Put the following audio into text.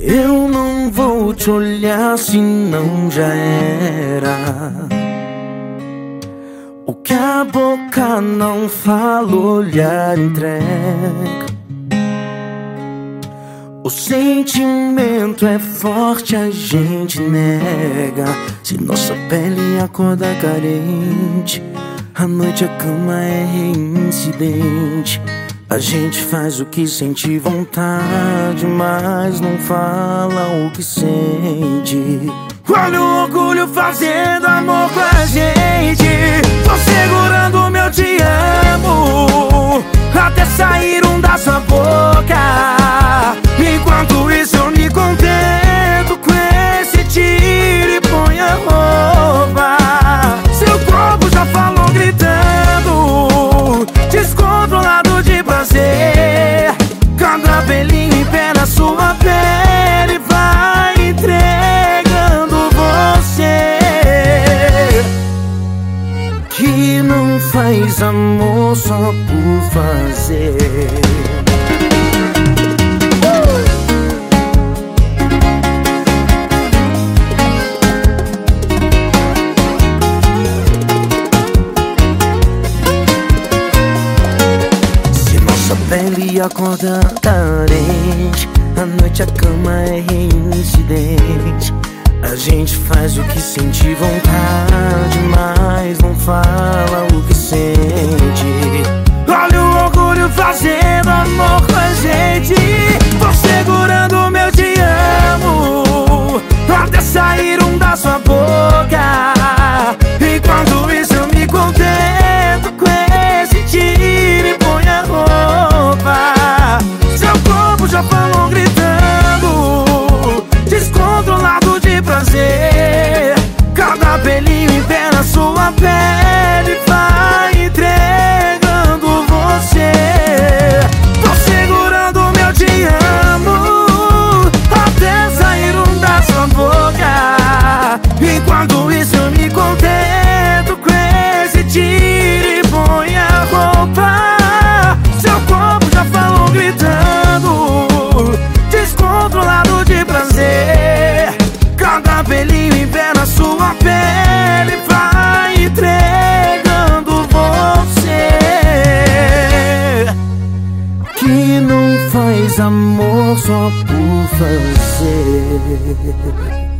Eu não vou te olhar se não já era. O que a boca não fala, o olhar entrega. O sentimento é forte, a gente nega. Se nossa pele acorda carente, à noite a cama é reincidente. A gente faz o que sente vontade, mas não fala o que sente. Olha o orgulho fazendo amor com a gente. Tô segurando o meu te amo até sair um da sua boca. Enquanto isso eu me contento com esse tiro e põe a roupa. Seu corpo já falou gritando, descontrolado de prazer. Cada pelinho em pé na sua pele vai entregando você. Que não faz amor só por fazer. Pele acorda carente, à noite a cama é reincidente. A gente faz o que sente vontade, mas não fala o que sente. Olha o orgulho fazendo amor com a gente. Tô segurando o meu te amo até sair um da sua boca. Enquanto isso eu me contento com esse tiro e põe a roupa. Seu corpo já falou gritando, descontrolado de prazer. Cada pelinho em pé na sua pele vai entregando você. Tô segurando o meu te amo até sair um da sua boca. Enquanto isso eu me contento com esse tiro e põe a roupa. Seu corpo já falou gritando, descontrolado de prazer. Cada pelinho em pé na sua pele vai entregando você. Que não faz amor só por fazer.